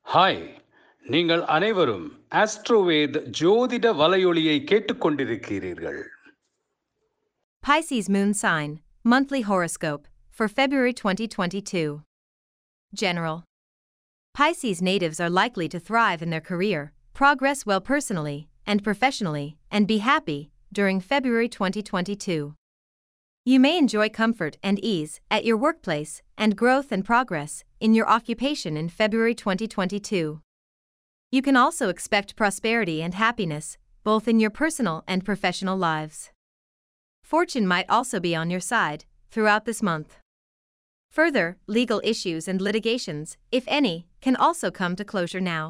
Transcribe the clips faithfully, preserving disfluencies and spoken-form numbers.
Hi, நீங்கள் அனைவரும் ஆஸ்ட்ரோவேத் ஜோதிட வலையொலியை கேட்டுக்கொண்டிருக்கிறீர்கள். Pisces Moon Sign, Monthly Horoscope, for February twenty twenty-two. General. Pisces natives are likely to thrive in their career, progress well personally and professionally, and be happy during February twenty twenty-two. You may enjoy comfort and ease at your workplace and growth and progress in your occupation in February twenty twenty-two. You can also expect prosperity and happiness, both in your personal and professional lives. Fortune might also be on your side throughout this month. Further, legal issues and litigations, if any, can also come to closure now.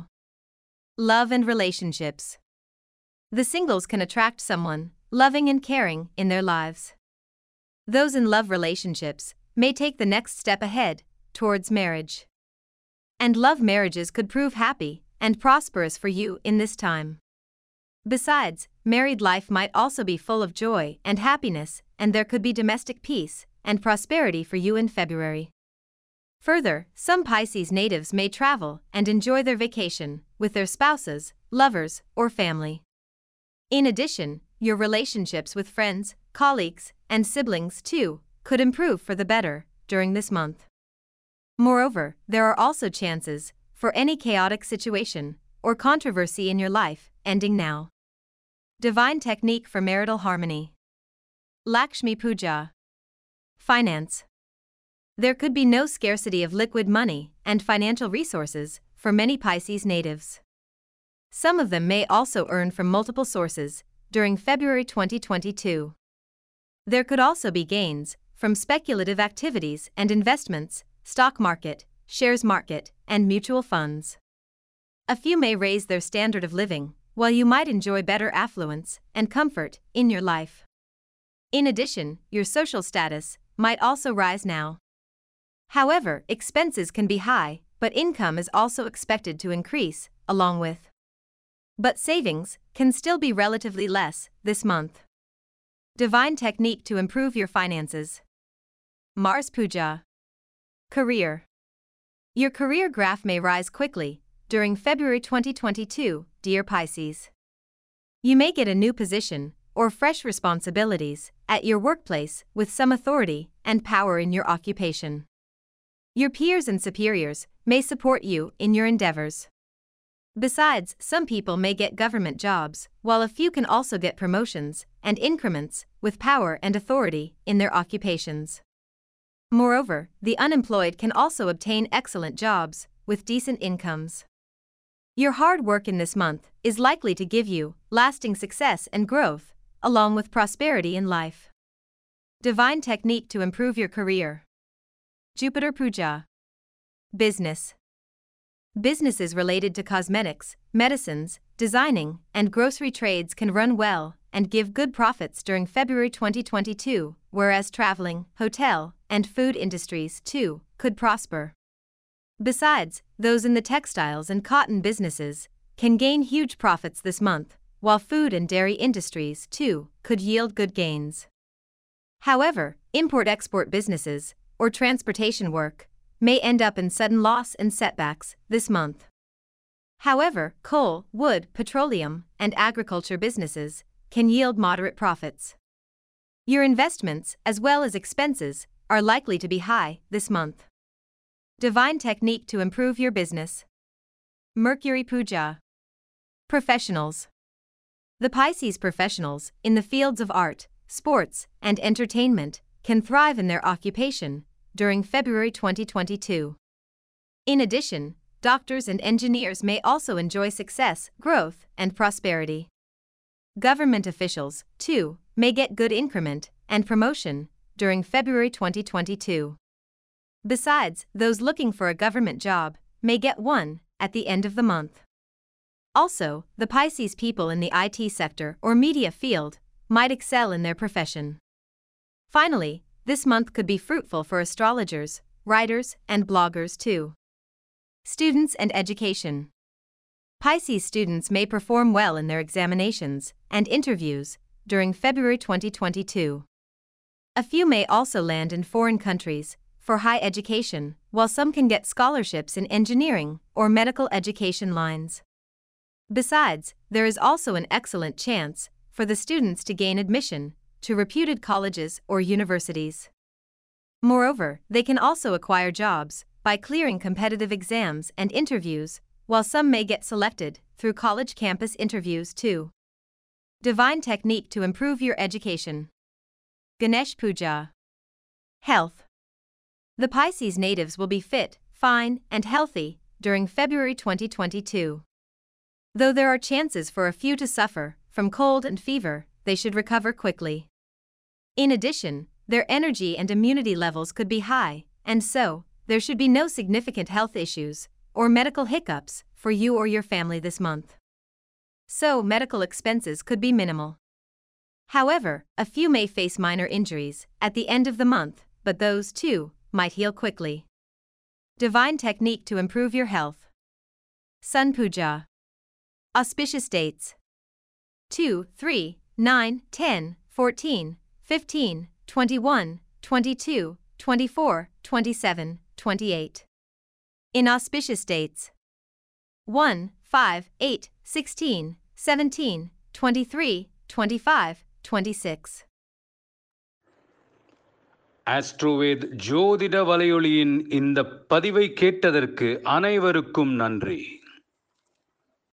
Love and relationships. The singles can attract someone loving and caring in their lives. Those in love relationships may take the next step ahead towards marriage. And love marriages could prove happy and prosperous for you in this time. Besides, married life might also be full of joy and happiness, and there could be domestic peace and prosperity for you in February. Further, some Pisces natives may travel and enjoy their vacation with their spouses, lovers, or family. In addition, your relationships with friends, colleagues, and siblings too could improve for the better during this month. Moreover, there are also chances for any chaotic situation or controversy in your life ending now. Divine technique for marital harmony. Lakshmi Puja. Finance. There could be no scarcity of liquid money and financial resources for many Pisces natives. Some of them may also earn from multiple sources during February twenty twenty-two. There could also be gains from speculative activities and investments, stock market, shares market, and mutual funds. A few may raise their standard of living, while you might enjoy better affluence and comfort in your life. In addition, your social status might also rise now. However, expenses can be high, but income is also expected to increase, along with. But savings can still be relatively less this month. Divine technique to improve your finances. Mars Puja. Career. Your career graph may rise quickly during February twenty twenty-two, dear Pisces. You may get a new position or fresh responsibilities at your workplace with some authority and power in your occupation. Your peers and superiors may support you in your endeavors. Besides, some people may get government jobs, while a few can also get promotions and increments with power and authority in their occupations. Moreover, the unemployed can also obtain excellent jobs with decent incomes. Your hard work in this month is likely to give you lasting success and growth, along with prosperity in life. Divine technique to improve your career. Jupiter Puja. Business. Businesses related to cosmetics, medicines, designing, and grocery trades can run well and give good profits during February twenty twenty-two, whereas traveling, hotel, and food industries too could prosper. Besides, those in the textiles and cotton businesses can gain huge profits this month, while food and dairy industries too could yield good gains. However, import-export businesses or transportation work may end up in sudden loss and setbacks this month. However, coal, wood, petroleum, and agriculture businesses can yield moderate profits. Your investments as well as expenses are likely to be high this month. Divine technique to improve your business. Mercury Puja. Professionals. The Pisces professionals in the fields of art, sports, and entertainment can thrive in their occupation during February twenty twenty-two. In addition, doctors and engineers may also enjoy success, growth, and prosperity. Government officials, too, may get good increment and promotion during February twenty twenty-two. Besides, those looking for a government job may get one at the end of the month. Also, the Pisces people in the I T sector or media field might excel in their profession. Finally, this month could be fruitful for astrologers, writers, and bloggers too. Students and education. Pisces students may perform well in their examinations and interviews during February twenty twenty-two. A few may also land in foreign countries for high education, while some can get scholarships in engineering or medical education lines. Besides, there is also an excellent chance for the students to gain admission to reputed colleges or universities. Moreover, they can also acquire jobs by clearing competitive exams and interviews, while some may get selected through college campus interviews too. Divine technique to improve your education. Ganesh Puja. Health. The Pisces natives will be fit, fine, and healthy during February twenty twenty-two. Though there are chances for a few to suffer from cold and fever, they should recover quickly. In addition, their energy and immunity levels could be high, and so, there should be no significant health issues or medical hiccups for you or your family this month. So, medical expenses could be minimal. However, a few may face minor injuries at the end of the month, but those, too, might heal quickly. Divine technique to improve your health. Sun Puja. Auspicious dates: two, three, nine, ten, fourteen, fifteen, twenty-one, twenty-two, twenty-four, twenty-seven, twenty-eight. Inauspicious dates: one, five, eight, sixteen, seventeen, twenty-three, twenty-five, twenty-six. AstroVed ஜோதிட வலையொலியின் இந்த பதிவை கேட்டதற்கு அனைவருக்கும் நன்றி.